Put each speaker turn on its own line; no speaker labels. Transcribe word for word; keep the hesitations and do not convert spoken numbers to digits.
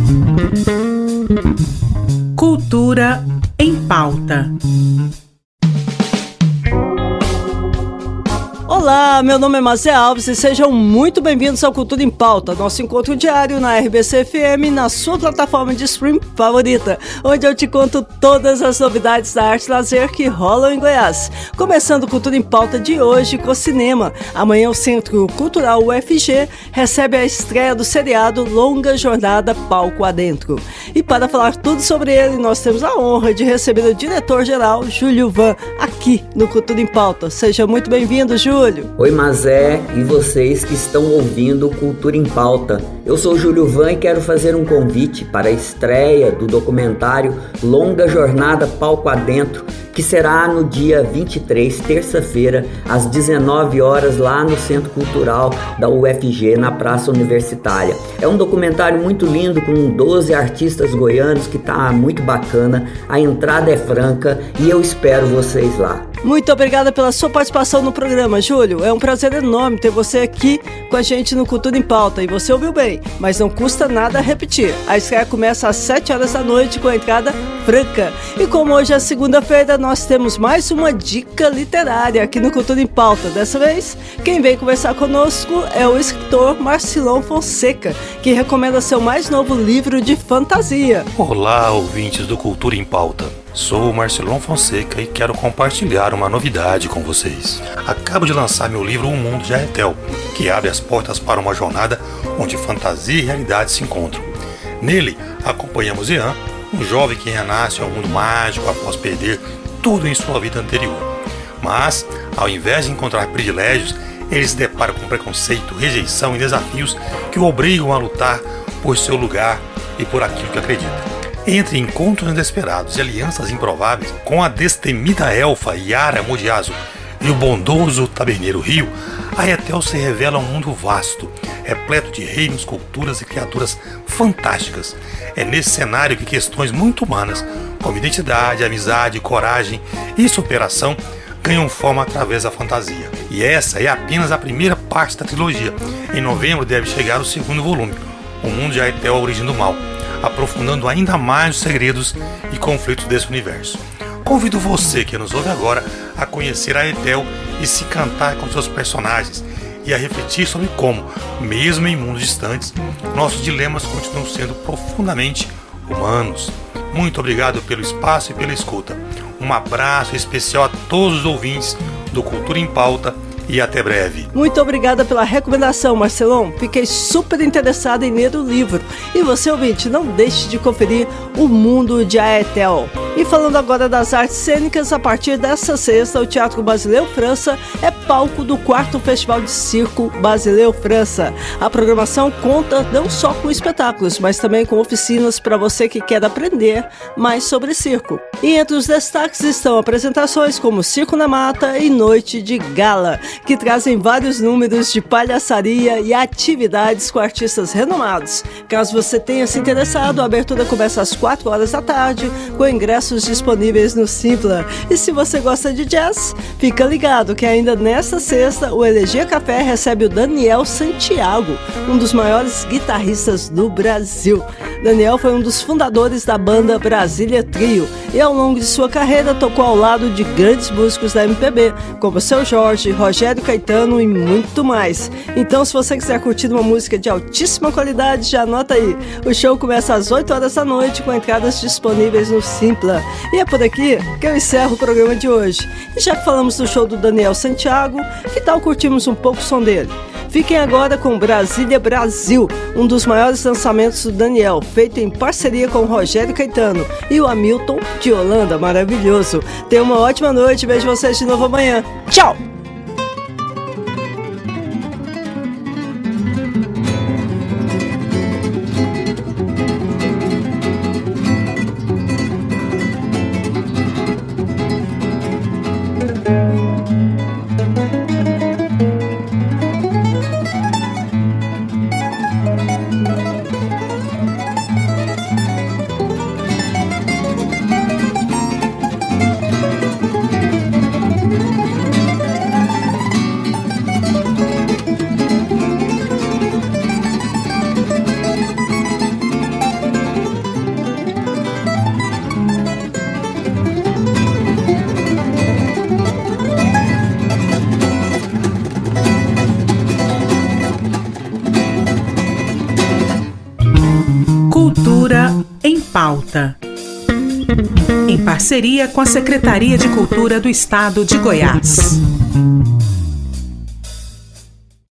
Cultura em Pauta.
Olá, meu nome é Mazé Alves e sejam muito bem-vindos ao Cultura em Pauta, nosso encontro diário na R B C F M, na sua plataforma de stream favorita, onde eu te conto todas as novidades da arte e lazer que rolam em Goiás. Começando o Cultura em Pauta de hoje com o cinema. Amanhã o Centro Cultural U F G recebe a estreia do seriado Longa Jornada Palco Adentro. E para falar tudo sobre ele, nós temos a honra de receber o diretor-geral, Júlio Van, aqui no Cultura em Pauta. Seja muito bem-vindo, Júlio.
Oi, Mazé, e vocês que estão ouvindo Cultura em Pauta. Eu sou Júlio Van e quero fazer um convite para a estreia do documentário Longa Jornada Palco Adentro, que será no dia vinte e três, terça-feira, às dezenove horas, lá no Centro Cultural da U F G, na Praça Universitária. É um documentário muito lindo, com doze artistas goianos, que tá muito bacana. A entrada é franca e eu espero vocês lá.
Muito obrigada pela sua participação no programa, Júlio. É um prazer enorme ter você aqui com a gente no Cultura em Pauta. E você ouviu bem, mas não custa nada repetir. A estreia começa às sete horas da noite com a entrada franca. E como hoje é segunda-feira, nós temos mais uma dica literária aqui no Cultura em Pauta. Dessa vez, quem vem conversar conosco é o escritor Marcilon Fonseca, que recomenda seu mais novo livro de fantasia.
Olá, ouvintes do Cultura em Pauta. Sou o Marcilon Fonseca e quero compartilhar uma novidade com vocês. Acabo de lançar meu livro O Mundo de Aetel, que abre as portas para uma jornada onde fantasia e realidade se encontram. Nele, acompanhamos Ian, um jovem que renasce ao mundo mágico após perder tudo em sua vida anterior. Mas, ao invés de encontrar privilégios, ele se depara com preconceito, rejeição e desafios que o obrigam a lutar por seu lugar e por aquilo que acredita. Entre encontros inesperados e alianças improváveis, com a destemida elfa Yara Modiazo e o bondoso taberneiro Rio, Aetel se revela um mundo vasto, repleto de reinos, culturas e criaturas fantásticas. É nesse cenário que questões muito humanas, como identidade, amizade, coragem e superação, ganham forma através da fantasia. E essa é apenas a primeira parte da trilogia. Em novembro deve chegar o segundo volume, O Mundo de Aetel, a Origem do Mal, aprofundando ainda mais os segredos e conflitos desse universo. Convido você que nos ouve agora a conhecer a Aetel e se encantar com seus personagens e a refletir sobre como, mesmo em mundos distantes, nossos dilemas continuam sendo profundamente humanos. Muito obrigado pelo espaço e pela escuta. Um abraço especial a todos os ouvintes do Cultura em Pauta e até breve.
Muito obrigada pela recomendação, Marcelon. Fiquei super interessada em ler o livro. E você, ouvinte, não deixe de conferir O Mundo de Aetel. E falando agora das artes cênicas, a partir dessa sexta, o Teatro Basileu França é palco do quarto Festival de Circo Basileu França. A programação conta não só com espetáculos, mas também com oficinas para você que quer aprender mais sobre circo. E entre os destaques estão apresentações como Circo na Mata e Noite de Gala, que trazem vários números de palhaçaria e atividades com artistas renomados. Caso você tenha se interessado, a abertura começa às quatro horas da tarde, com ingressos disponíveis no Simpla. E se você gosta de jazz, fica ligado que ainda nesta sexta, o Elegia Café recebe o Daniel Santiago, um dos maiores guitarristas do Brasil. Daniel foi um dos fundadores da banda Brasília Trio e ao longo de sua carreira tocou ao lado de grandes músicos da M P B, como Seu Jorge, Rogério Caetano e muito mais. Então, se você quiser curtir uma música de altíssima qualidade, já anota aí. O show começa às oito horas da noite, com entradas disponíveis no Simpla. E é por aqui que eu encerro o programa de hoje. E já que falamos do show do Daniel Santiago, que tal curtirmos um pouco o som dele? Fiquem agora com Brasília Brasil, um dos maiores lançamentos do Daniel, feito em parceria com o Rogério Caetano e o Hamilton de Holanda, maravilhoso. Tenha uma ótima noite, vejo vocês de novo amanhã. Tchau!
Pauta. Em parceria com a Secretaria de Cultura do Estado de Goiás.